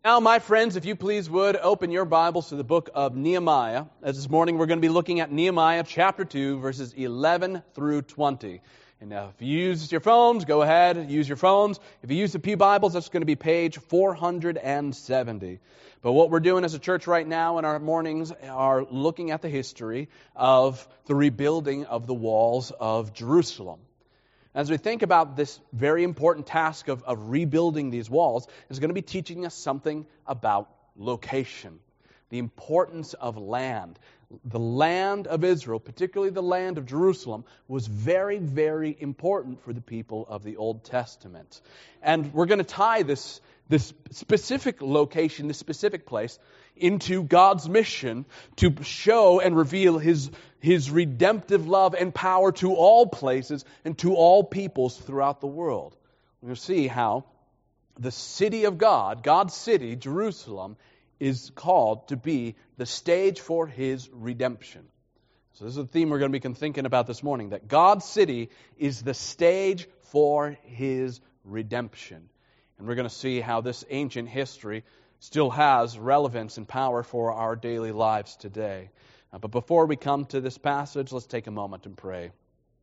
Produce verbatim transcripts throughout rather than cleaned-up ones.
Now, my friends, if you please would, open your Bibles to the book of Nehemiah. As this morning we're going to be looking at Nehemiah chapter two, verses eleven through twenty. And now, if you use your phones, go ahead, use your phones. If you use the Pew Bibles, that's going to be page four hundred seventy. But what we're doing as a church right now in our mornings are looking at the history of the rebuilding of the walls of Jerusalem. As we think about this very important task of, of rebuilding these walls, it's going to be teaching us something about location, the importance of land. The land of Israel, particularly the land of Jerusalem, was very, very important for the people of the Old Testament. And we're going to tie this, this specific location, this specific place, into God's mission to show and reveal His, His redemptive love and power to all places and to all peoples throughout the world. We're going to see how the city of God, God's city, Jerusalem, is called to be the stage for His redemption. So this is the theme we're going to be thinking about this morning, that God's city is the stage for His redemption. And we're going to see how this ancient history still has relevance and power for our daily lives today. Uh, but before we come to this passage, let's take a moment and pray.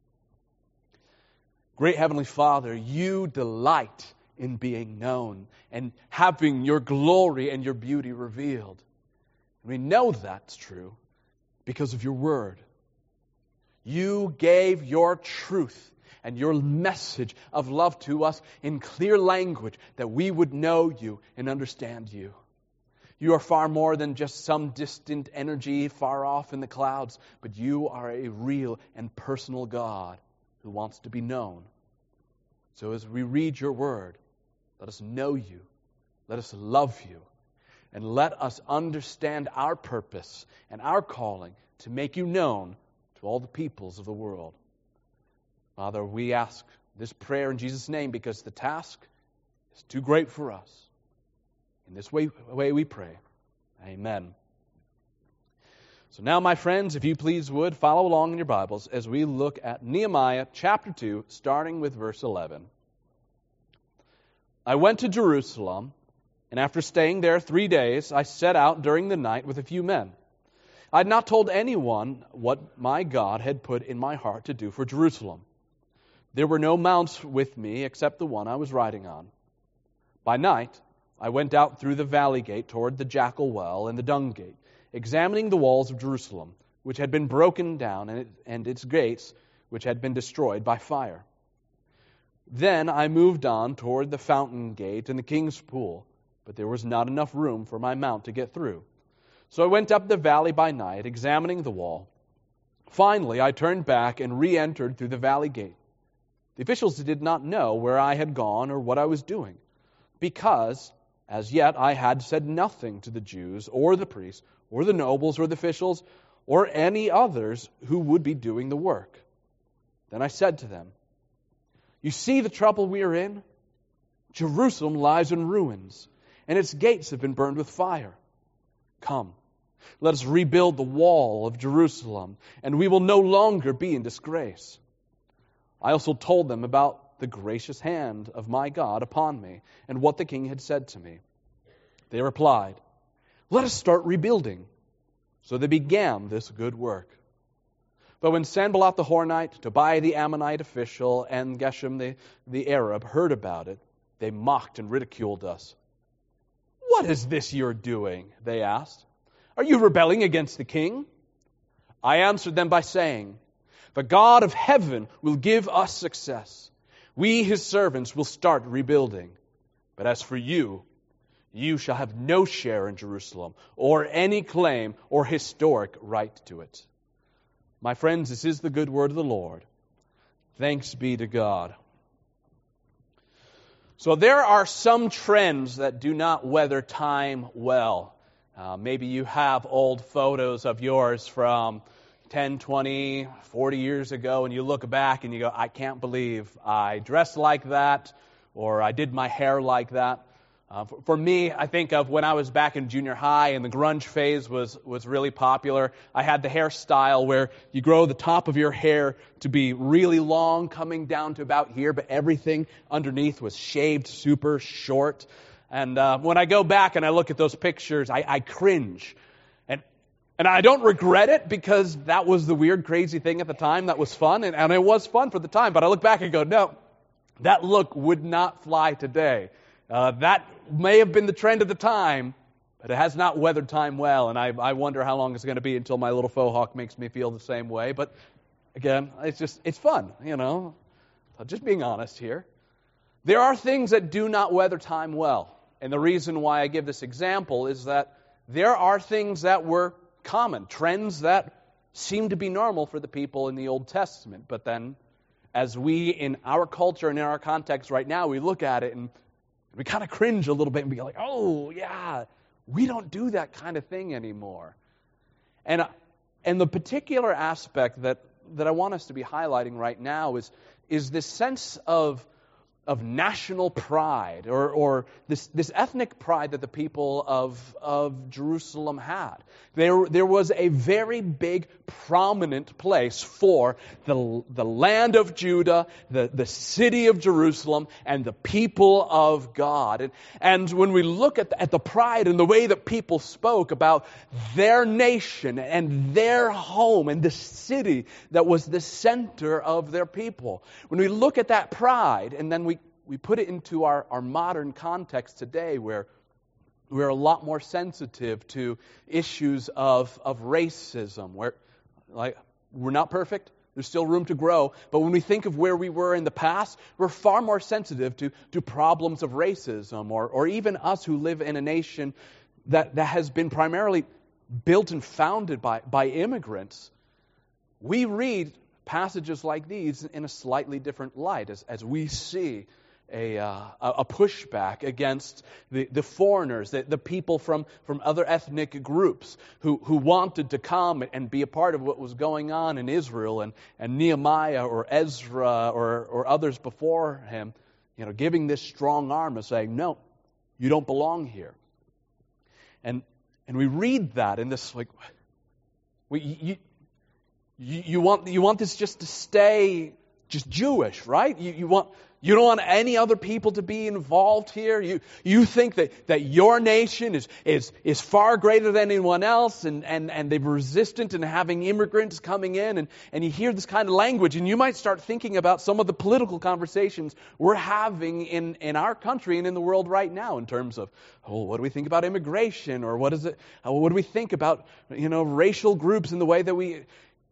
Great Heavenly Father, You delight in being known and having Your glory and Your beauty revealed. And we know that's true because of Your Word. You gave Your truth and Your message of love to us in clear language that we would know You and understand You. You are far more than just some distant energy far off in the clouds, but You are a real and personal God who wants to be known. So as we read Your Word, let us know You, let us love You, and let us understand our purpose and our calling to make You known to all the peoples of the world. Father, we ask this prayer in Jesus' name because the task is too great for us. In this way, way we pray. Amen. So now, my friends, if you please would, follow along in your Bibles as we look at Nehemiah chapter two, starting with verse eleven. I went to Jerusalem, and after staying there three days, I set out during the night with a few men. I had not told anyone what my God had put in my heart to do for Jerusalem. There were no mounts with me except the one I was riding on. By night, I went out through the valley gate toward the jackal well and the dung gate, examining the walls of Jerusalem, which had been broken down, and, it, and its gates, which had been destroyed by fire. Then I moved on toward the fountain gate and the king's pool, but there was not enough room for my mount to get through. So I went up the valley by night, examining the wall. Finally, I turned back and re-entered through the valley gate. The officials did not know where I had gone or what I was doing, because as yet I had said nothing to the Jews or the priests or the nobles or the officials or any others who would be doing the work. Then I said to them, You see the trouble we are in? Jerusalem lies in ruins, and its gates have been burned with fire. Come, let us rebuild the wall of Jerusalem, and we will no longer be in disgrace. I also told them about the gracious hand of my God upon me and what the king had said to me. They replied, Let us start rebuilding. So they began this good work. But when Sanballat the Horonite, Tobiah the Ammonite official, and Geshem the, the Arab heard about it, they mocked and ridiculed us. What is this you're doing? They asked. Are you rebelling against the king? I answered them by saying, The God of heaven will give us success. We, His servants, will start rebuilding. But as for you, you shall have no share in Jerusalem, or any claim or historic right to it. My friends, this is the good word of the Lord. Thanks be to God. So there are some trends that do not weather time well. Uh, maybe you have old photos of yours from ten, twenty, forty years ago, and you look back and you go, I can't believe I dressed like that, or I did my hair like that. Uh, for, for me, I think of when I was back in junior high and the grunge phase was, was really popular. I had the hairstyle where you grow the top of your hair to be really long, coming down to about here, but everything underneath was shaved super short. And uh, when I go back and I look at those pictures, I, I cringe. And and I don't regret it because that was the weird, crazy thing at the time that was fun. And, and it was fun for the time. But I look back and go, no, that look would not fly today. Uh, that may have been the trend at the time, but it has not weathered time well. And I, I wonder how long it's going to be until my little faux hawk makes me feel the same way. But again, it's just, it's fun, you know. Just being honest here. There are things that do not weather time well. And the reason why I give this example is that there are things that were common, trends that seem to be normal for the people in the Old Testament. But then, as we, in our culture and in our context right now, we look at it and we kind of cringe a little bit and be like, oh, yeah, we don't do that kind of thing anymore. And, and the particular aspect that, that I want us to be highlighting right now is, is this sense of of national pride, or, or this, this ethnic pride that the people of, of Jerusalem had. There, there was a very big, prominent place for the, the land of Judah, the, the city of Jerusalem, and the people of God. And, and when we look at the, at the pride and the way that people spoke about their nation and their home and the city that was the center of their people, when we look at that pride and then we We put it into our, our modern context today where we're a lot more sensitive to issues of, of racism. Where, like, we're not perfect. There's still room to grow. But when we think of where we were in the past, we're far more sensitive to, to problems of racism, or, or even us who live in a nation that, that has been primarily built and founded by, by immigrants. We read passages like these in a slightly different light as, as we see A, uh, a pushback against the, the foreigners, the, the people from, from other ethnic groups who, who wanted to come and be a part of what was going on in Israel, and, and Nehemiah or Ezra or, or others before him, you know, giving this strong arm and saying, no, you don't belong here. And and we read that in this, like, we, you, you, you want you want this just to stay just Jewish, right? You, you want you don't want any other people to be involved here. You you think that, that your nation is is is far greater than anyone else, and, and, and they're resistant in having immigrants coming in, and, and you hear this kind of language, and you might start thinking about some of the political conversations we're having in, in our country and in the world right now in terms of, oh, what do we think about immigration, or what is it? What do we think about, you know, racial groups and the way that we.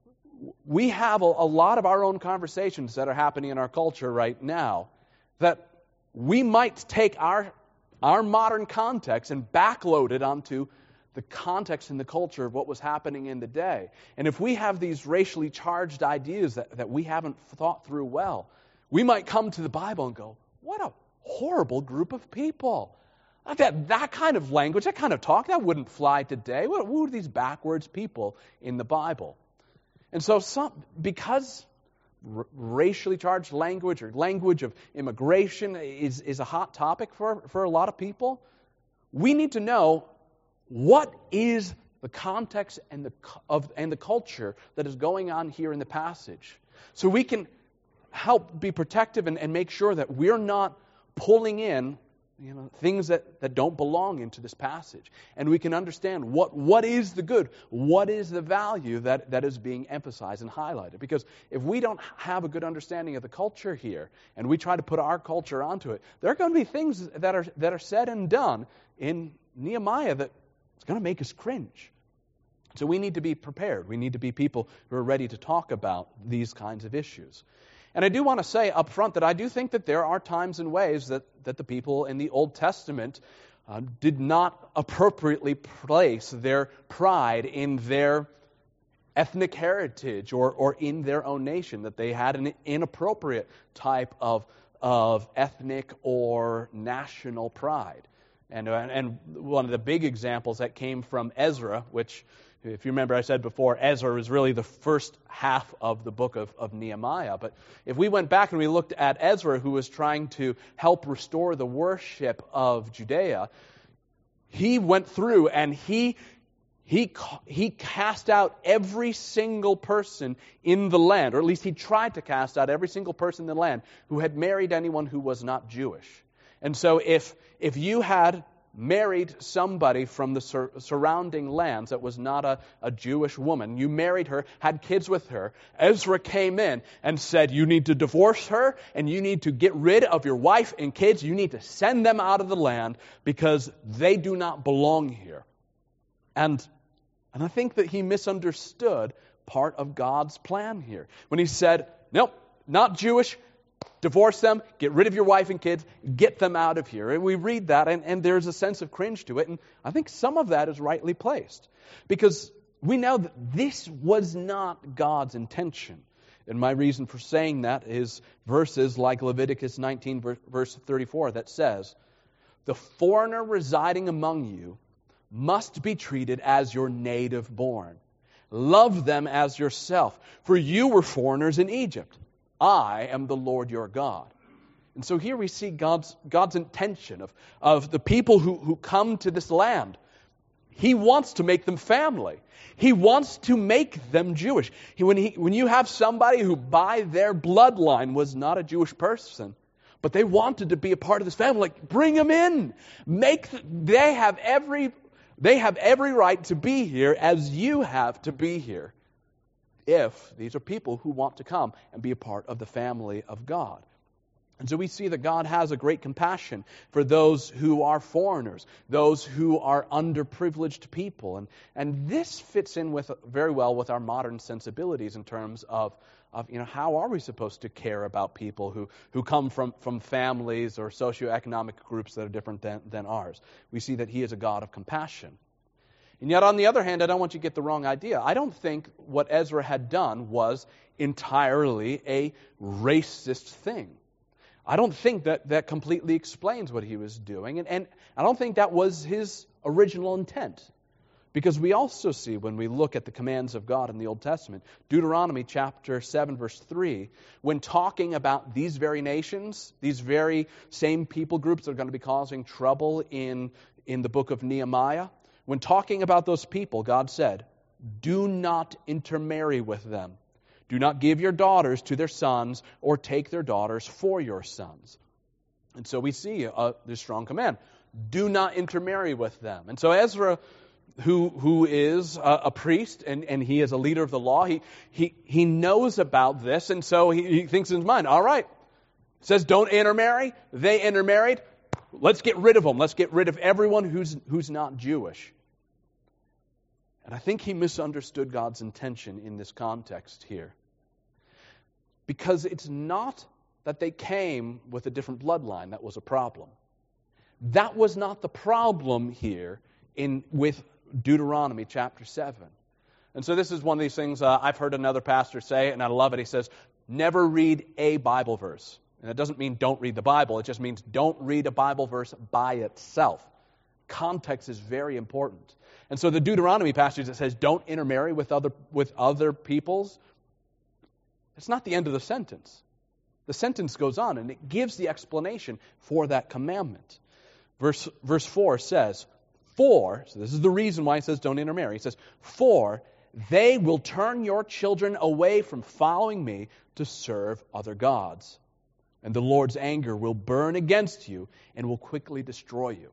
We have a, a lot of our own conversations that are happening in our culture right now that we might take our our modern context and backload it onto the context and the culture of what was happening in the day. And if we have these racially charged ideas that, that we haven't thought through well, we might come to the Bible and go, what a horrible group of people. That, that kind of language, that kind of talk, that wouldn't fly today. What, who are these backwards people in the Bible? And so some, because r- racially charged language or language of immigration is, is a hot topic for, for a lot of people, we need to know what is the context and the of and the culture that is going on here in the passage. So we can help be protective and, and make sure that we're not pulling in, you know, things that, that don't belong into this passage. And we can understand what, what is the good, what is the value that, that is being emphasized and highlighted. Because if we don't have a good understanding of the culture here, and we try to put our culture onto it, there are going to be things that are that are said and done in Nehemiah that it's going to make us cringe. So we need to be prepared. We need to be people who are ready to talk about these kinds of issues. And I do want to say up front that I do think that there are times and ways that, that the people in the Old Testament uh, did not appropriately place their pride in their ethnic heritage or, or in their own nation, that they had an inappropriate type of, of ethnic or national pride. And, and one of the big examples that came from Ezra, which, if you remember, I said before, Ezra is really the first half of the book of, of Nehemiah. But if we went back and we looked at Ezra, who was trying to help restore the worship of Judea, he went through and he he he cast out every single person in the land, or at least he tried to cast out every single person in the land who had married anyone who was not Jewish. And so if if you had married somebody from the sur- surrounding lands that was not a, a Jewish woman, you married her, had kids with her, Ezra came in and said, you need to divorce her and you need to get rid of your wife and kids. You need to send them out of the land because they do not belong here. And, and I think that he misunderstood part of God's plan here. When he said, nope, not Jewish, divorce them, get rid of your wife and kids, get them out of here. And we read that, and, and there's a sense of cringe to it, and I think some of that is rightly placed. Because we know that this was not God's intention. And my reason for saying that is verses like Leviticus nineteen, verse thirty-four, that says, the foreigner residing among you must be treated as your native born. Love them as yourself, for you were foreigners in Egypt. I am the Lord your God. And so here we see God's God's intention of, of the people who, who come to this land. He wants to make them family. He wants to make them Jewish. He, when, he, when you have somebody who by their bloodline was not a Jewish person, but they wanted to be a part of this family, like bring them in. Make they have every they have every right to be here as you have to be here. If these are people who want to come and be a part of the family of God. And so we see that God has a great compassion for those who are foreigners, those who are underprivileged people. And, and this fits in with very well with our modern sensibilities in terms of, of you know, how are we supposed to care about people who, who come from, from families or socioeconomic groups that are different than, than ours. We see that he is a God of compassion. And yet, on the other hand, I don't want you to get the wrong idea. I don't think what Ezra had done was entirely a racist thing. I don't think that that completely explains what he was doing. And, and I don't think that was his original intent. Because we also see, when we look at the commands of God in the Old Testament, Deuteronomy chapter seven, verse three, when talking about these very nations, these very same people groups that are going to be causing trouble in, in the book of Nehemiah, when talking about those people, God said, do not intermarry with them. Do not give your daughters to their sons or take their daughters for your sons. And so we see uh, this strong command. Do not intermarry with them. And so Ezra, who who is a, a priest and, and he is a leader of the law, he he he knows about this. And so he, he thinks in his mind, all right, it says don't intermarry. They intermarried. Let's get rid of them. Let's get rid of everyone who's who's not Jewish. And I think he misunderstood God's intention in this context here. Because it's not that they came with a different bloodline that was a problem. That was not the problem here in with Deuteronomy chapter seven. And so this is one of these things uh, I've heard another pastor say, and I love it. He says, never read a Bible verse. And it doesn't mean don't read the Bible. It just means don't read a Bible verse by itself. Context is very important. And so the Deuteronomy passage that says don't intermarry with other with other peoples, it's not the end of the sentence. The sentence goes on and it gives the explanation for that commandment. Verse verse four says, for, so this is the reason why it says don't intermarry. It says, for they will turn your children away from following me to serve other gods. And the Lord's anger will burn against you and will quickly destroy you.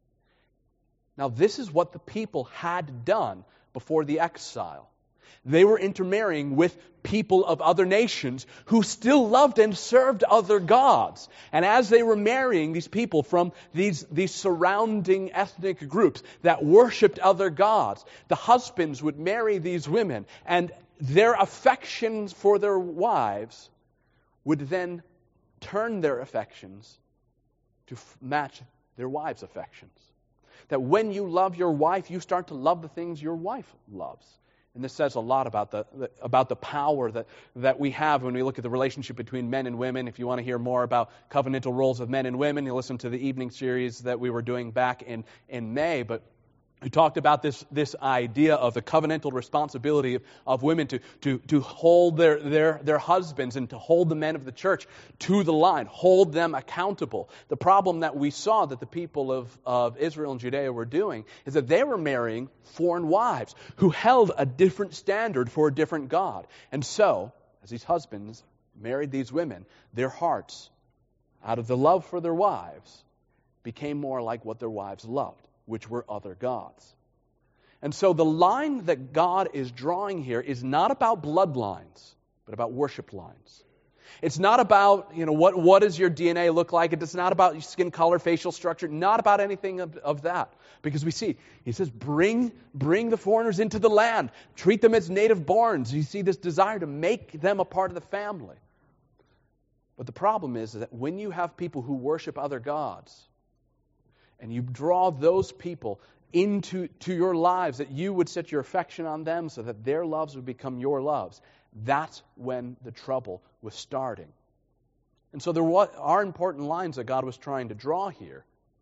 Now, this is what the people had done before the exile. They were intermarrying with people of other nations who still loved and served other gods. And as they were marrying these people from these, these surrounding ethnic groups that worshipped other gods, the husbands would marry these women, and their affections for their wives would then turn their affections to f- match their wives' affections. That when you love your wife, you start to love the things your wife loves. And this says a lot about the, the about the power that, that we have when we look at the relationship between men and women. If you want to hear more about covenantal roles of men and women, you listen to the evening series that we were doing back in, in May. But we talked about this, this idea of the covenantal responsibility of, of women to, to, to hold their, their, their husbands and to hold the men of the church to the line, hold them accountable. The problem that we saw that the people of, of Israel and Judea were doing is that they were marrying foreign wives who held a different standard for a different God. And so, as these husbands married these women, their hearts, out of the love for their wives, became more like what their wives loved, which were other gods. And so the line that God is drawing here is not about bloodlines, but about worship lines. It's not about, you know, what, what does your D N A look like? It's not about skin color, facial structure, not about anything of, of that. Because we see, he says, bring, bring the foreigners into the land. Treat them as native borns. You see this desire to make them a part of the family. But the problem is that when you have people who worship other gods, and you draw those people into to your lives, that you would set your affection on them so that their loves would become your loves, that's when the trouble was starting. And so there are important lines that God was trying to draw here.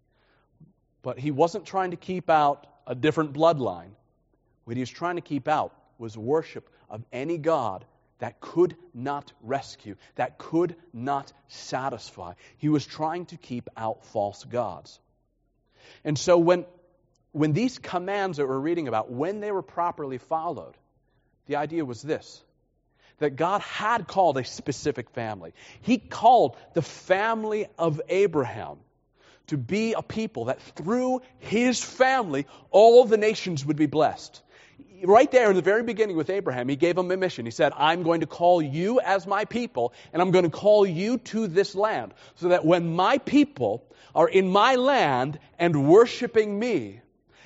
But he wasn't trying to keep out a different bloodline. What he was trying to keep out was worship of any god that could not rescue, that could not satisfy. He was trying to keep out false gods. And so when, when these commands that we're reading about, when they were properly followed, the idea was this: that God had called a specific family. He called the family of Abraham to be a people that through his family, all the nations would be blessed. Right there in the very beginning with Abraham, he gave him a mission. He said, I'm going to call you as my people, and I'm going to call you to this land, so that when my people are in my land and worshiping me,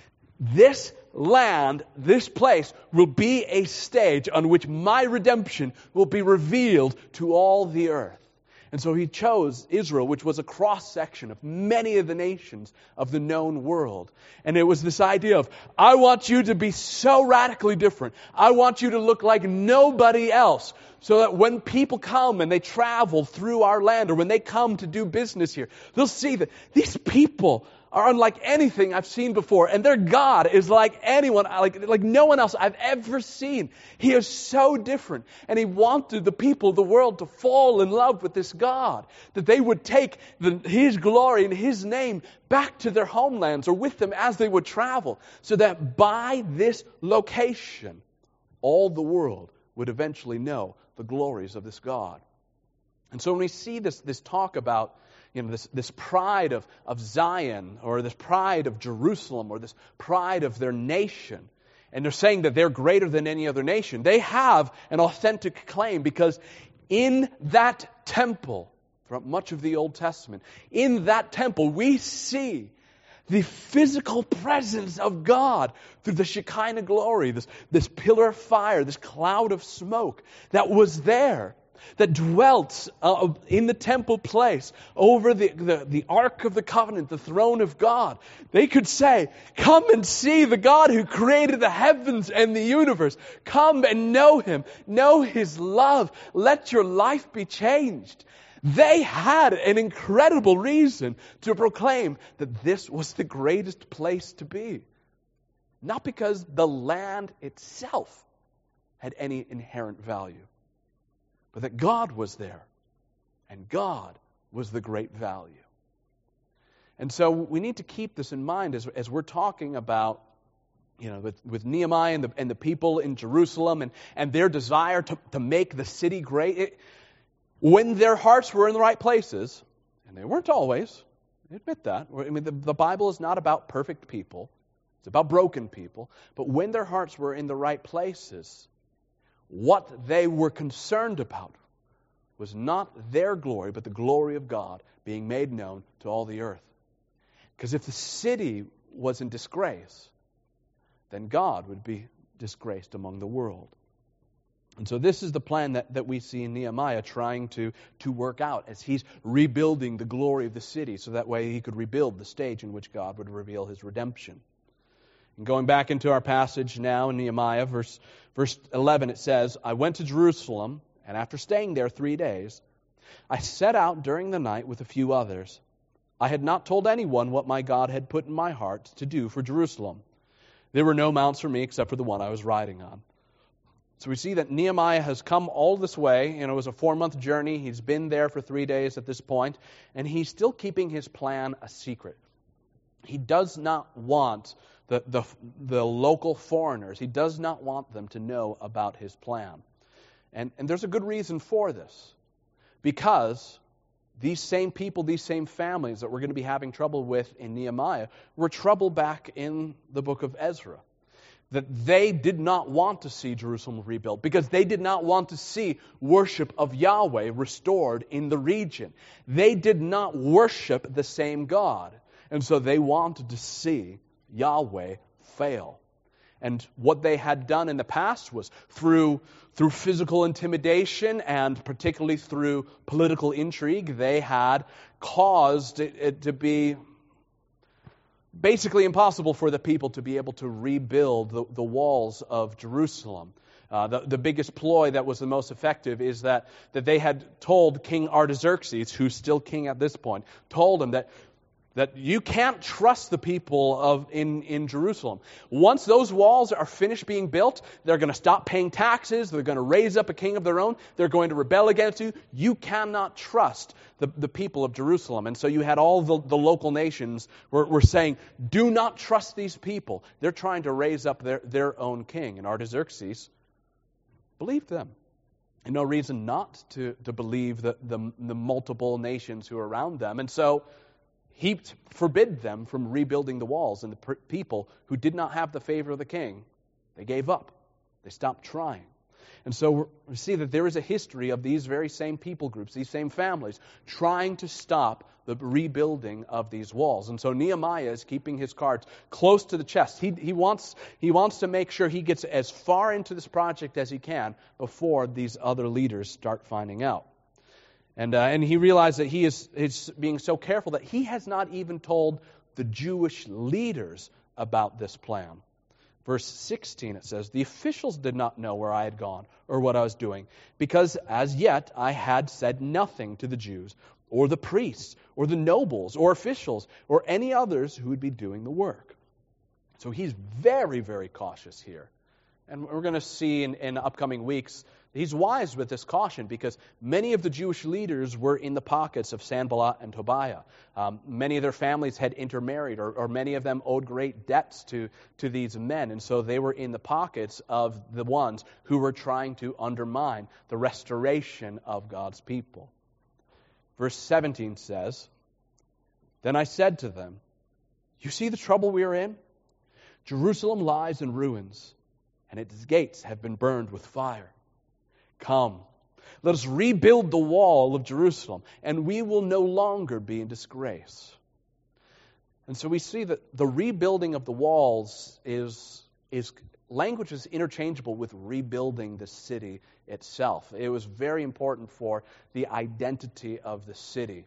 this land, this place, will be a stage on which my redemption will be revealed to all the earth. And so he chose Israel, which was a cross-section of many of the nations of the known world. And it was this idea of, I want you to be so radically different. I want you to look like nobody else, so that when people come and they travel through our land, or when they come to do business here, they'll see that these people are unlike anything I've seen before, and their God is like anyone, like, like no one else I've ever seen. He is so different, and he wanted the people of the world to fall in love with this God, that they would take the, his glory and his name back to their homelands or with them as they would travel, so that by this location, all the world would eventually know the glories of this God. And so when we see this, this talk about You know, this, this pride of, of Zion, or this pride of Jerusalem, or this pride of their nation, and they're saying that they're greater than any other nation, they have an authentic claim, because in that temple, throughout much of the Old Testament, in that temple we see the physical presence of God through the Shekinah glory, this, this pillar of fire, this cloud of smoke that was there, that dwelt uh, in the temple place over the, the, the Ark of the Covenant, the throne of God. They could say, come and see the God who created the heavens and the universe. Come and know him. Know his love. Let your life be changed. They had an incredible reason to proclaim that this was the greatest place to be. Not because the land itself had any inherent value, but that God was there, and God was the great value. And so we need to keep this in mind as, as we're talking about, you know, with, with Nehemiah and the, and the people in Jerusalem and, and their desire to, to make the city great. It, when their hearts were in the right places, and they weren't always, I admit that. I mean, the, the Bible is not about perfect people. It's about broken people. But when their hearts were in the right places, what they were concerned about was not their glory, but the glory of God being made known to all the earth. Because if the city was in disgrace, then God would be disgraced among the world. And so this is the plan that, that we see in Nehemiah trying to, to work out as he's rebuilding the glory of the city, so that way he could rebuild the stage in which God would reveal his redemption. And going back into our passage now in Nehemiah, verse, verse eleven, it says, I went to Jerusalem, and after staying there three days, I set out during the night with a few others. I had not told anyone what my God had put in my heart to do for Jerusalem. There were no mounts for me except for the one I was riding on. So we see that Nehemiah has come all this way. You know, it was a four-month journey. He's been there for three days at this point, and he's still keeping his plan a secret. He does not want the, the, the local foreigners, he does not want them to know about his plan. And, and there's a good reason for this. Because these same people, these same families that we're going to be having trouble with in Nehemiah, were trouble back in the book of Ezra. That they did not want to see Jerusalem rebuilt because they did not want to see worship of Yahweh restored in the region. They did not worship the same God. And so they wanted to see Yahweh fail. And what they had done in the past was through, through physical intimidation and particularly through political intrigue, they had caused it, it to be basically impossible for the people to be able to rebuild the, the walls of Jerusalem. Uh, the, the biggest ploy that was the most effective is that, that they had told King Artaxerxes, who's still king at this point, told him that that you can't trust the people of in, in Jerusalem. Once those walls are finished being built, they're going to stop paying taxes, they're going to raise up a king of their own, they're going to rebel against you. You cannot trust the, the people of Jerusalem. And so you had all the, the local nations were, were saying, do not trust these people. They're trying to raise up their, their own king. And Artaxerxes believed them. And no reason not to, to believe the, the, the multiple nations who are around them. And so he forbid them from rebuilding the walls, and the per- people who did not have the favor of the king, they gave up. They stopped trying. And so we see that there is a history of these very same people groups, these same families, trying to stop the rebuilding of these walls. And so Nehemiah is keeping his cards close to the chest. He, he, wants, he wants to make sure he gets as far into this project as he can before these other leaders start finding out. And uh, and he realized that he is, is being so careful that he has not even told the Jewish leaders about this plan. Verse sixteen, it says, the officials did not know where I had gone or what I was doing, because as yet I had said nothing to the Jews or the priests or the nobles or officials or any others who would be doing the work. So he's very, very cautious here. And we're going to see in, in upcoming weeks, he's wise with this caution because many of the Jewish leaders were in the pockets of Sanballat and Tobiah. Um, many of their families had intermarried, or, or many of them owed great debts to, to these men. And so they were in the pockets of the ones who were trying to undermine the restoration of God's people. Verse seventeen says, then I said to them, you see the trouble we are in? Jerusalem lies in ruins, and its gates have been burned with fire. Come, let us rebuild the wall of Jerusalem, and we will no longer be in disgrace. And so we see that the rebuilding of the walls is, is language is interchangeable with rebuilding the city itself. It was very important for the identity of the city.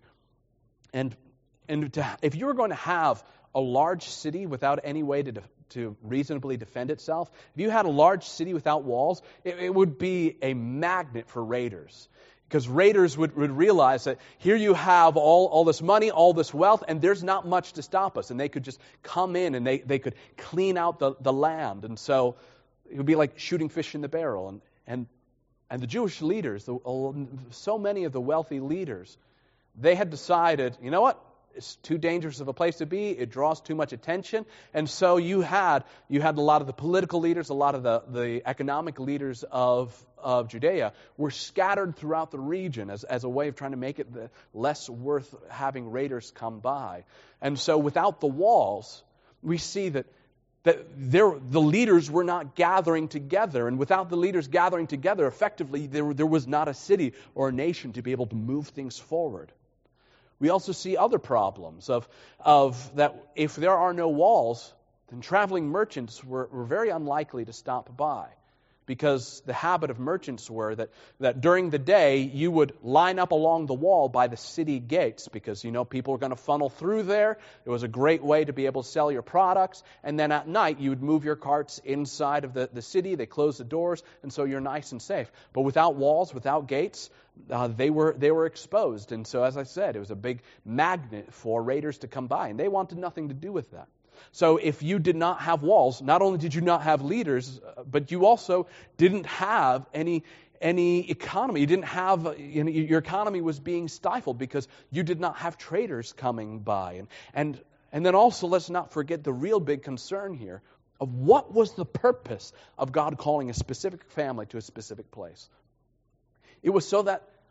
And, and to, if you were going to have a large city without any way to, to reasonably defend itself, if you had a large city without walls, it, it would be a magnet for raiders. Because raiders would, would realize that here you have all, all this money, all this wealth, and there's not much to stop us. And they could just come in and they, they could clean out the, the land. And so it would be like shooting fish in the barrel. And, and, and the Jewish leaders, the, so many of the wealthy leaders, they had decided, you know what? It's too dangerous of a place to be. It draws too much attention. And so you had you had a lot of the political leaders, a lot of the, the economic leaders of, of Judea were scattered throughout the region as, as a way of trying to make it the less worth having raiders come by. And so without the walls, we see that that there, the leaders were not gathering together. And without the leaders gathering together, effectively, there, there was not a city or a nation to be able to move things forward. We also see other problems of, of that if there are no walls, then traveling merchants were, were very unlikely to stop by. Because the habit of merchants were that, that during the day you would line up along the wall by the city gates because, you know, people were going to funnel through there. It was a great way to be able to sell your products. And then at night you would move your carts inside of the, the city. They close the doors, and so you're nice and safe. But without walls, without gates, uh, they were they were exposed. And so, as I said, it was a big magnet for raiders to come by, and they wanted nothing to do with that. So if you did not have walls, not only did you not have leaders, but you also didn't have any any economy. You didn't have, you know, your economy was being stifled because you did not have traders coming by. And, and, and then also, let's not forget the real big concern here of what was the purpose of God calling a specific family to a specific place. It was so that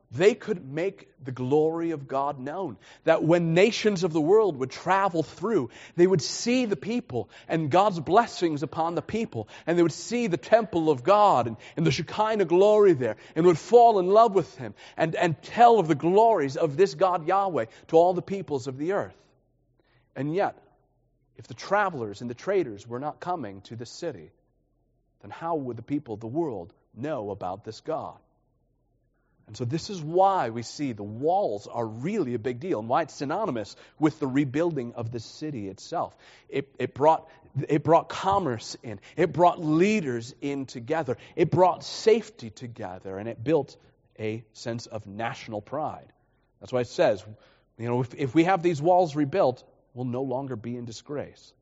they could make the glory of God known. That when nations of the world would travel through, they would see the people and God's blessings upon the people. And they would see the temple of God and, and the Shekinah glory there, and would fall in love with Him and, and tell of the glories of this God Yahweh to all the peoples of the earth. And yet, if the travelers and the traders were not coming to the city, then how would the people of the world know about this God? And so this is why we see the walls are really a big deal, and why it's synonymous with the rebuilding of the city itself. It, it brought it brought commerce in. It brought leaders in together. It brought safety together, and it built a sense of national pride. That's why it says, you know, if, if we have these walls rebuilt, we'll no longer be in disgrace.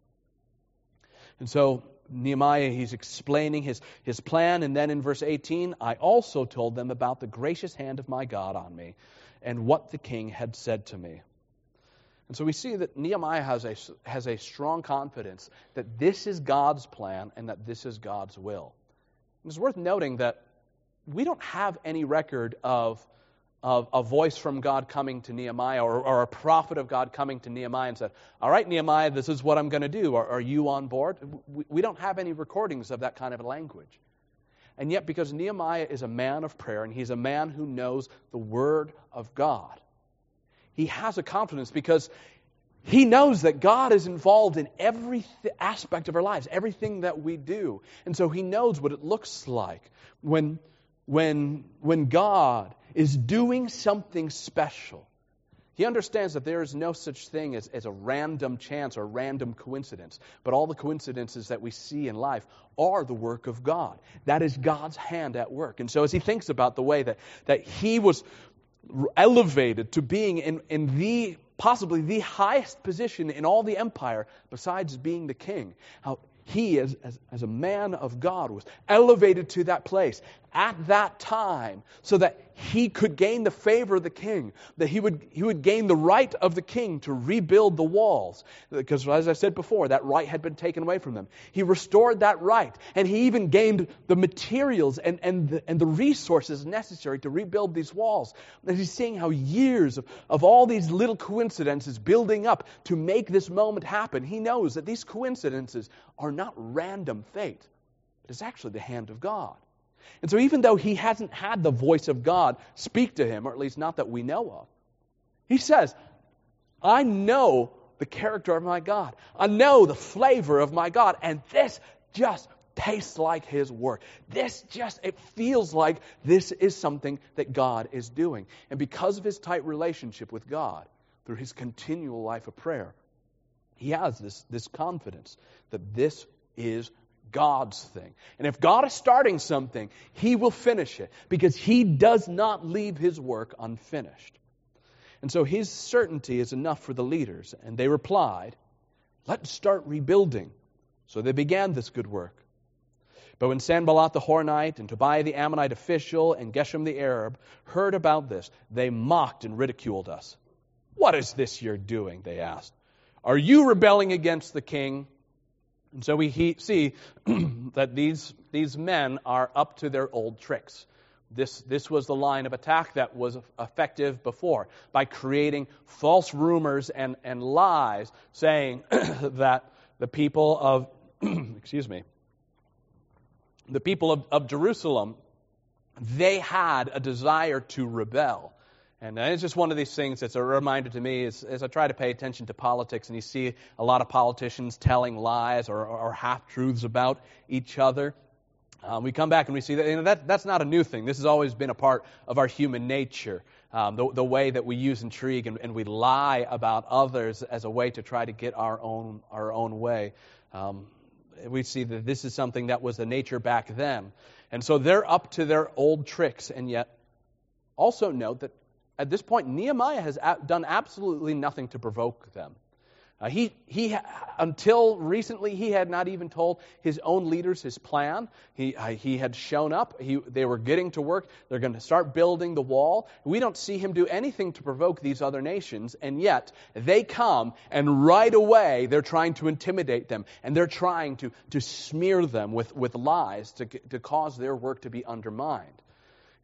And so Nehemiah, he's explaining his, his plan, and then in verse eighteen, I also told them about the gracious hand of my God on me, and what the king had said to me. And so we see that Nehemiah has a, has a strong confidence that this is God's plan and that this is God's will. It's worth noting that we don't have any record of of a voice from God coming to Nehemiah, or, or a prophet of God coming to Nehemiah and said, all right, Nehemiah, this is what I'm going to do. Are, are you on board? We, we don't have any recordings of that kind of language. And yet, because Nehemiah is a man of prayer, and he's a man who knows the Word of God, he has a confidence because he knows that God is involved in every th- aspect of our lives, everything that we do. And so he knows what it looks like when, when, when God is doing something special. He understands that there is no such thing as, as a random chance or random coincidence, but all the coincidences that we see in life are the work of God. That is God's hand at work. And so as he thinks about the way that, that he was elevated to being in, in the, possibly the highest position in all the empire, besides being the king, how he, as, as, as a man of God, was elevated to that place at that time so that he could gain the favor of the king, that he would he would gain the right of the king to rebuild the walls. Because as I said before, that right had been taken away from them. He restored that right, and he even gained the materials and, and, the, and the resources necessary to rebuild these walls. And he's seeing how years of, of all these little coincidences building up to make this moment happen. He knows that these coincidences are not random fate. It's actually the hand of God. And so even though he hasn't had the voice of God speak to him, or at least not that we know of, he says, I know the character of my God. I know the flavor of my God. And this just tastes like His work. This just, it feels like this is something that God is doing. And because of his tight relationship with God, through his continual life of prayer, he has this, this confidence that this is God's thing. And if God is starting something, He will finish it, because He does not leave His work unfinished. And so his certainty is enough for the leaders. And they replied, let's start rebuilding. So they began this good work. But when Sanballat the Horonite and Tobiah the Ammonite official and Geshem the Arab heard about this, they mocked and ridiculed us. What is this you're doing? They asked. Are you rebelling against the king? And so we he, see that these these men are up to their old tricks. This this was the line of attack that was effective before, by creating false rumors and, and lies, saying that the people of excuse me, the people of, of Jerusalem, they had a desire to rebel. And it's just one of these things that's a reminder to me as, as I try to pay attention to politics, and you see a lot of politicians telling lies or, or half-truths about each other. Um, we come back and we see that, you know, that that's not a new thing. This has always been a part of our human nature, um, the, the way that we use intrigue and, and we lie about others as a way to try to get our own our own way. Um, we see that this is something that was the nature back then. And so they're up to their old tricks, and yet also note that at this point, Nehemiah has done absolutely nothing to provoke them. Uh, he, he, until recently, he had not even told his own leaders his plan. He, uh, he had shown up. He, they were getting to work. They're going to start building the wall. We don't see him do anything to provoke these other nations, and yet they come, and right away they're trying to intimidate them, and they're trying to, to smear them with, with lies to, to cause their work to be undermined.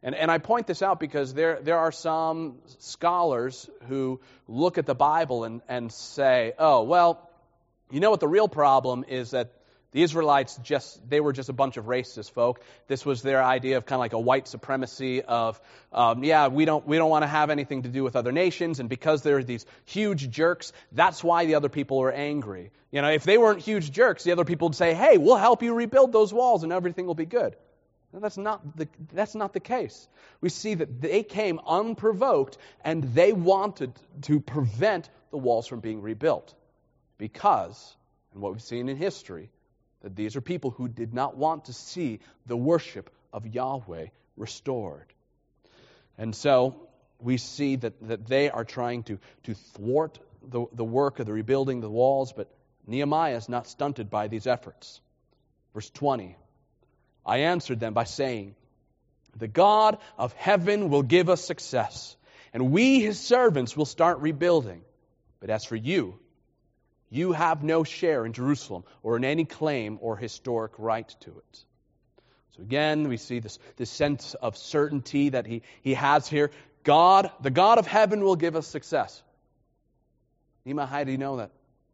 And, and I point this out because there, there are some scholars who look at the Bible and, and say, oh, well, you know what the real problem is, that the Israelites just, they were just a bunch of racist folk. This was their idea of kind of like a white supremacy of, um, yeah, we don't, we don't want to have anything to do with other nations. And because they're these huge jerks, that's why the other people are angry. You know, if they weren't huge jerks, the other people would say, hey, we'll help you rebuild those walls and everything will be good. No, that's not the, that's not the case. We see that they came unprovoked and they wanted to prevent the walls from being rebuilt. Because, and what we've seen in history, that these are people who did not want to see the worship of Yahweh restored. And so we see that, that they are trying to, to thwart the, the work of the rebuilding the walls, but Nehemiah is not stunted by these efforts. Verse twenty, I answered them by saying, the God of heaven will give us success, and we, his servants, will start rebuilding. But as for you, you have no share in Jerusalem or in any claim or historic right to it. So again, we see this, this sense of certainty that he, he has here. God, the God of heaven will give us success. Nehemiah, how do you know that?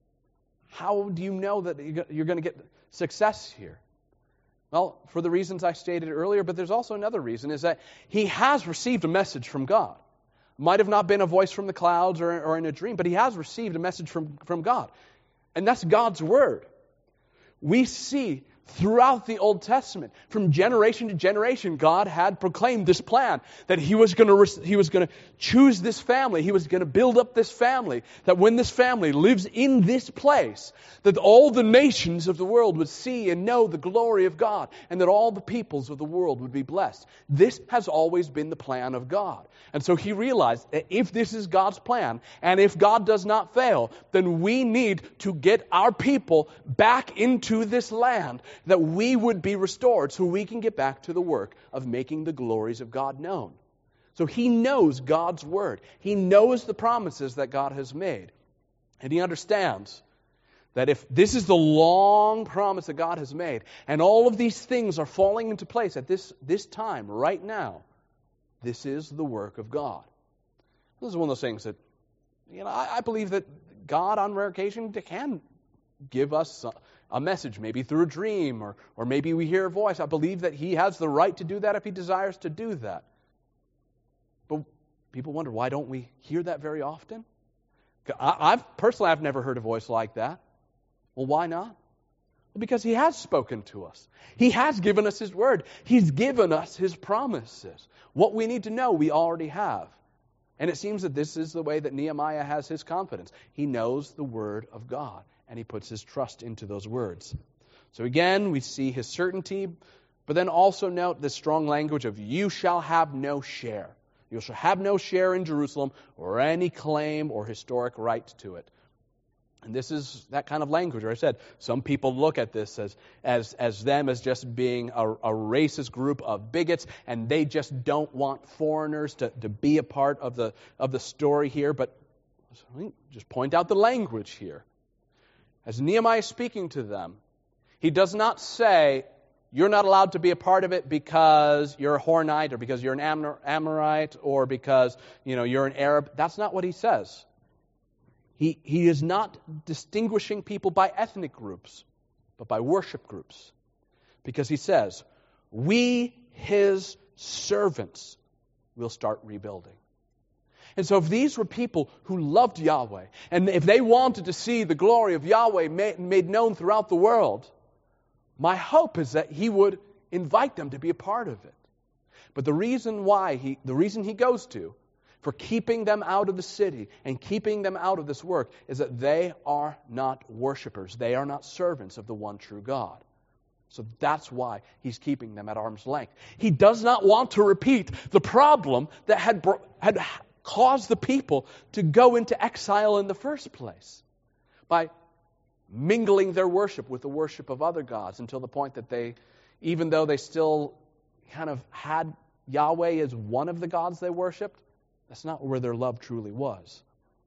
How do you know that you're going to get success here? Well, for the reasons I stated earlier, but there's also another reason, is that he has received a message from God. Might have not been a voice from the clouds or, or in a dream, but he has received a message from, from God. And that's God's word. We see throughout the Old Testament, from generation to generation, God had proclaimed this plan that he was going to he was going to choose this family, he was going to build up this family, that when this family lives in this place, that all the nations of the world would see and know the glory of God, and that all the peoples of the world would be blessed. This has always been the plan of God. And so he realized that if this is God's plan, and if God does not fail, then we need to get our people back into this land, that we would be restored so we can get back to the work of making the glories of God known. So he knows God's word. He knows the promises that God has made. And he understands that if this is the long promise that God has made, and all of these things are falling into place at this, this time, right now, this is the work of God. This is one of those things that, you know, I, I believe that God on rare occasion can give us a, a message, maybe through a dream, or, or maybe we hear a voice. I believe that he has the right to do that if he desires to do that. But people wonder, why don't we hear that very often? I, I've personally, I've never heard a voice like that. Well, why not? Well, because he has spoken to us. He has given us his word. He's given us his promises. What we need to know, we already have. And it seems that this is the way that Nehemiah has his confidence. He knows the word of God, and he puts his trust into those words. So again, we see his certainty, but then also note the strong language of, you shall have no share. You shall have no share in Jerusalem or any claim or historic right to it. And this is that kind of language where I said some people look at this as as as them as just being a, a racist group of bigots, and they just don't want foreigners to, to be a part of the of the story here. But just point out the language here. As Nehemiah is speaking to them, he does not say, you're not allowed to be a part of it because you're a Hornite or because you're an Amor- Amorite or because, you know, you're an Arab. That's not what he says. He, he is not distinguishing people by ethnic groups, but by worship groups. Because he says, we, his servants, will start rebuilding. And so if these were people who loved Yahweh, and if they wanted to see the glory of Yahweh made, made known throughout the world, my hope is that he would invite them to be a part of it. But the reason why he, the reason he goes to, for keeping them out of the city and keeping them out of this work, is that they are not worshipers. They are not servants of the one true God. So that's why he's keeping them at arm's length. He does not want to repeat the problem that had, had caused the people to go into exile in the first place by mingling their worship with the worship of other gods until the point that they, even though they still kind of had Yahweh as one of the gods they worshipped, that's not where their love truly was.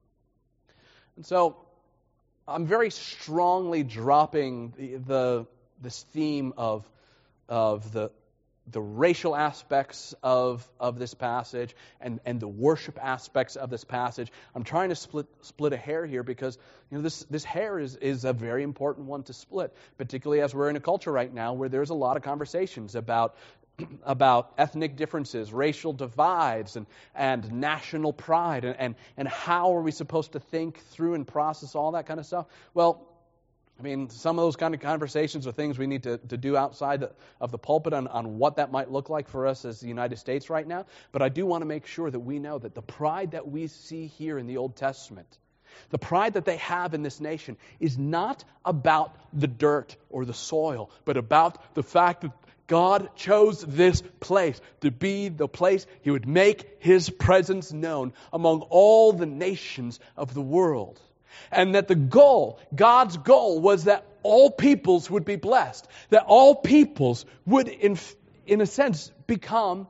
And so I'm very strongly dropping the, the this theme of, of the the racial aspects of, of this passage and, and the worship aspects of this passage. I'm trying to split split a hair here because you know this, this hair is, is a very important one to split, particularly as we're in a culture right now where there's a lot of conversations about about ethnic differences, racial divides, and, and national pride, and, and, and how are we supposed to think through and process all that kind of stuff. Well, I mean, some of those kind of conversations are things we need to, to do outside of the pulpit on, on what that might look like for us as the United States right now. But I do want to make sure that we know that the pride that we see here in the Old Testament, the pride that they have in this nation, is not about the dirt or the soil, but about the fact that God chose this place to be the place He would make His presence known among all the nations of the world. And that the goal, God's goal, was that all peoples would be blessed. That all peoples would, in, in a sense, become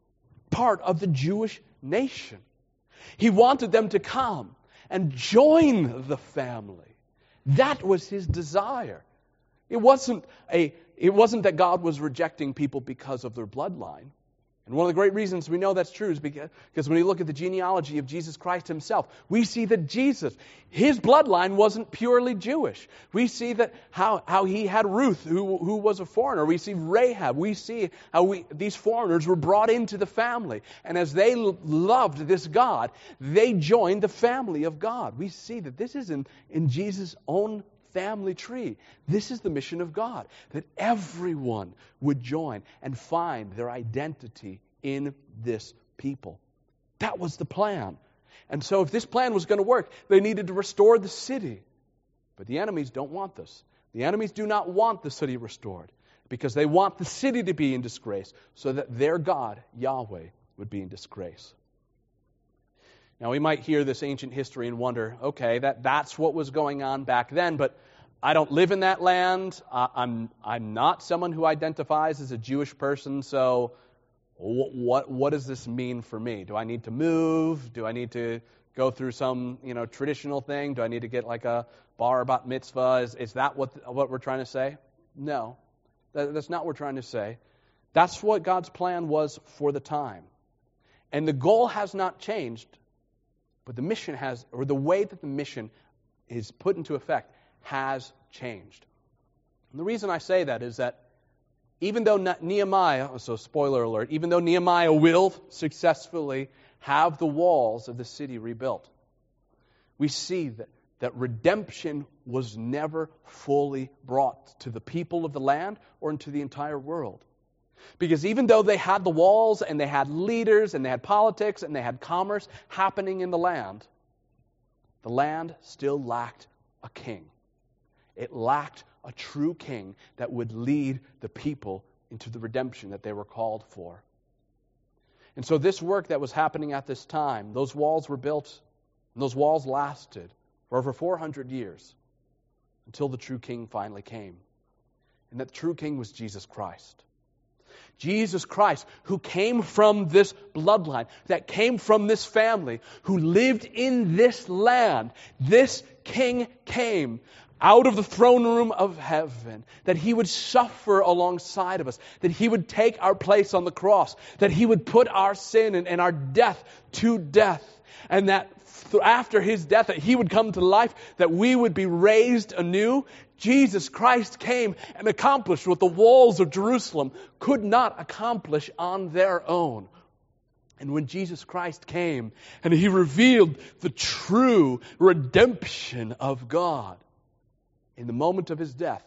part of the Jewish nation. He wanted them to come and join the family. That was His desire. It wasn't a, it wasn't that God was rejecting people because of their bloodline. And one of the great reasons we know that's true is because, because when you look at the genealogy of Jesus Christ Himself, we see that Jesus, His bloodline wasn't purely Jewish. We see that how, how He had Ruth, who, who was a foreigner. We see Rahab. We see how we, these foreigners were brought into the family. And as they l- loved this God, they joined the family of God. We see that this is in, in Jesus' own family tree. This is the mission of God, that everyone would join and find their identity in this people. That was the plan. And so if this plan was going to work, they needed to restore the city. But the enemies don't want this. The enemies do not want the city restored because they want the city to be in disgrace so that their God, Yahweh, would be in disgrace. Now, we might hear this ancient history and wonder, okay, that, that's what was going on back then, but I don't live in that land. Uh, I'm I'm not someone who identifies as a Jewish person, so wh- what what does this mean for me? Do I need to move? Do I need to go through some you know traditional thing? Do I need to get like a bar bat mitzvah? Is, is that what what we're trying to say? No, that, that's not what we're trying to say. That's what God's plan was for the time. And the goal has not changed. But the mission has, or the way that the mission is put into effect has changed. And the reason I say that is that even though Nehemiah, so spoiler alert, even though Nehemiah will successfully have the walls of the city rebuilt, we see that, that redemption was never fully brought to the people of the land or into the entire world. Because even though they had the walls and they had leaders and they had politics and they had commerce happening in the land, the land still lacked a king. It lacked a true king that would lead the people into the redemption that they were called for. And so this work that was happening at this time, those walls were built, and those walls lasted for over four hundred years until the true king finally came. And that true king was Jesus Christ. Jesus Christ, who came from this bloodline, that came from this family, who lived in this land. This king came out of the throne room of heaven, that He would suffer alongside of us, that He would take our place on the cross, that He would put our sin and, and our death to death, and that after His death, that He would come to life, that we would be raised anew. Jesus Christ came and accomplished what the walls of Jerusalem could not accomplish on their own. And when Jesus Christ came and He revealed the true redemption of God in the moment of His death,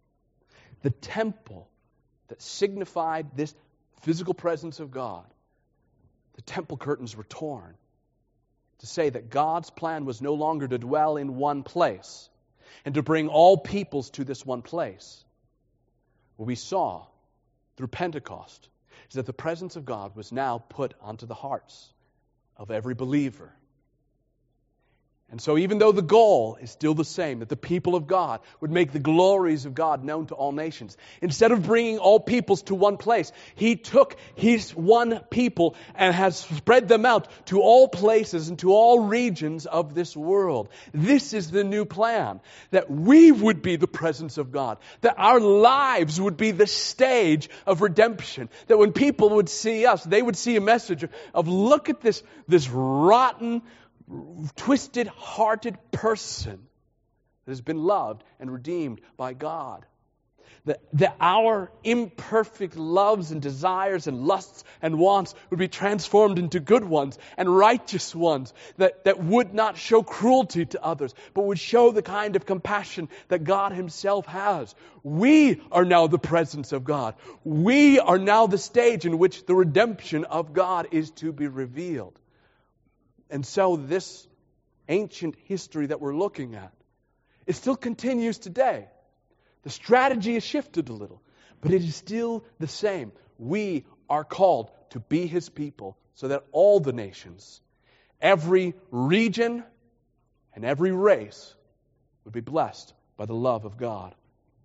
the temple that signified this physical presence of God, the temple curtains were torn to say that God's plan was no longer to dwell in one place and to bring all peoples to this one place. What we saw through Pentecost is that the presence of God was now put onto the hearts of every believer. And so even though the goal is still the same, that the people of God would make the glories of God known to all nations, instead of bringing all peoples to one place, He took His one people and has spread them out to all places and to all regions of this world. This is the new plan, that we would be the presence of God, that our lives would be the stage of redemption, that when people would see us, they would see a message of, look at this, this rotten, twisted-hearted person that has been loved and redeemed by God. That, that our imperfect loves and desires and lusts and wants would be transformed into good ones and righteous ones that, that would not show cruelty to others, but would show the kind of compassion that God Himself has. We are now the presence of God. We are now the stage in which the redemption of God is to be revealed. And so this ancient history that we're looking at, it still continues today. The strategy has shifted a little, but it is still the same. We are called to be His people so that all the nations, every region, and every race would be blessed by the love of God.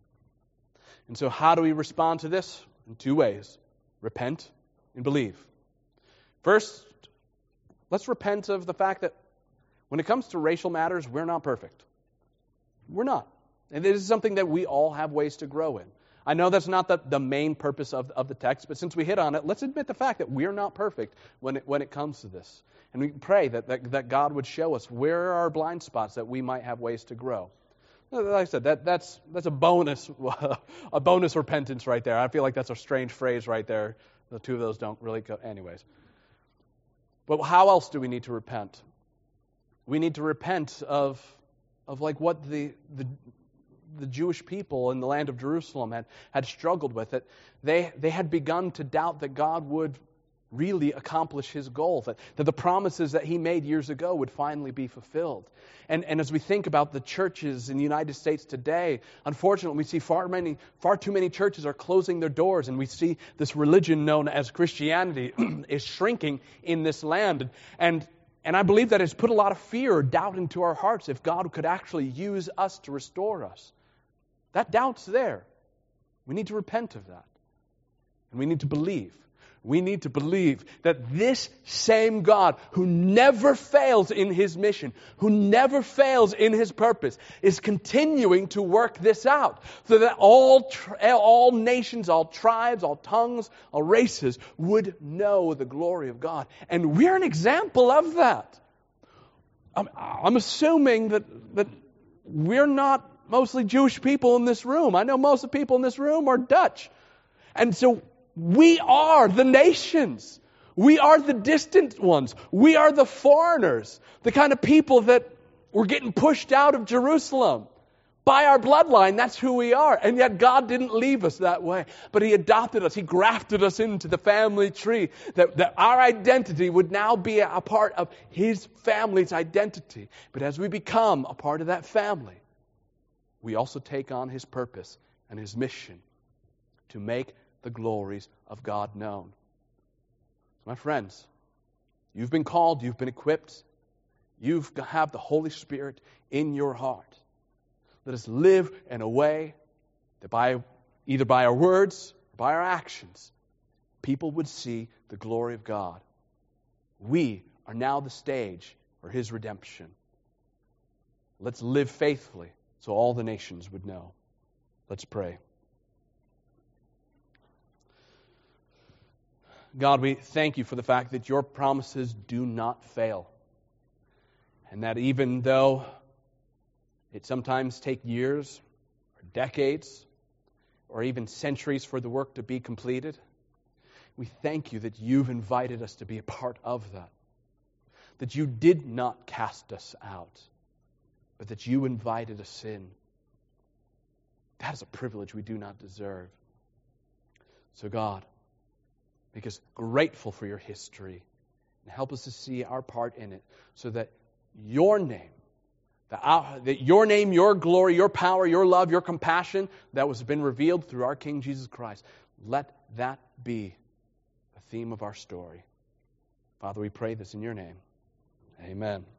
And so how do we respond to this? In two ways. Repent and believe. First, let's repent of the fact that when it comes to racial matters, we're not perfect. We're not. And this is something that we all have ways to grow in. I know that's not the, the main purpose of, of the text, but since we hit on it, let's admit the fact that we're not perfect when it, when it comes to this. And we pray that, that, that God would show us where are our blind spots that we might have ways to grow. Like I said, that, that's that's a bonus, a bonus repentance right there. I feel like that's a strange phrase right there. The two of those don't really go. Anyways. But how else do we need to repent? We need to repent of, of like what the, the the Jewish people in the land of Jerusalem had, had struggled with. It. They they had begun to doubt that God would really accomplish His goal, that, that the promises that He made years ago would finally be fulfilled. And and as we think about the churches in the United States today, unfortunately we see far many far too many churches are closing their doors, and we see this religion known as Christianity is shrinking in this land. And and I believe that it's put a lot of fear or doubt into our hearts if God could actually use us to restore us. That doubt's there. We need to repent of that. And we need to believe. We need to believe that this same God who never fails in His mission, who never fails in His purpose, is continuing to work this out so that all all nations, all tribes, all tongues, all races would know the glory of God. And we're an example of that. I'm, I'm assuming that, that we're not mostly Jewish people in this room. I know most of the people in this room are Dutch. And so we are the nations. We are the distant ones. We are the foreigners. The kind of people that were getting pushed out of Jerusalem. By our bloodline, that's who we are. And yet God didn't leave us that way. But He adopted us. He grafted us into the family tree. That, that our identity would now be a part of His family's identity. But as we become a part of that family, we also take on His purpose and His mission to make the glories of God known. So my friends, you've been called, you've been equipped, you have the Holy Spirit in your heart. Let us live in a way that by either by our words or by our actions, people would see the glory of God. We are now the stage for His redemption. Let's live faithfully so all the nations would know. Let's pray. God, we thank You for the fact that Your promises do not fail. And that even though it sometimes takes years or decades or even centuries for the work to be completed, we thank You that You've invited us to be a part of that. That You did not cast us out, but that You invited us in. That is a privilege we do not deserve. So God, make us grateful for Your history and help us to see our part in it so that Your name, that, our, that Your name, Your glory, Your power, Your love, Your compassion that was been revealed through our King Jesus Christ, let that be the theme of our story. Father, we pray this in Your name. Amen.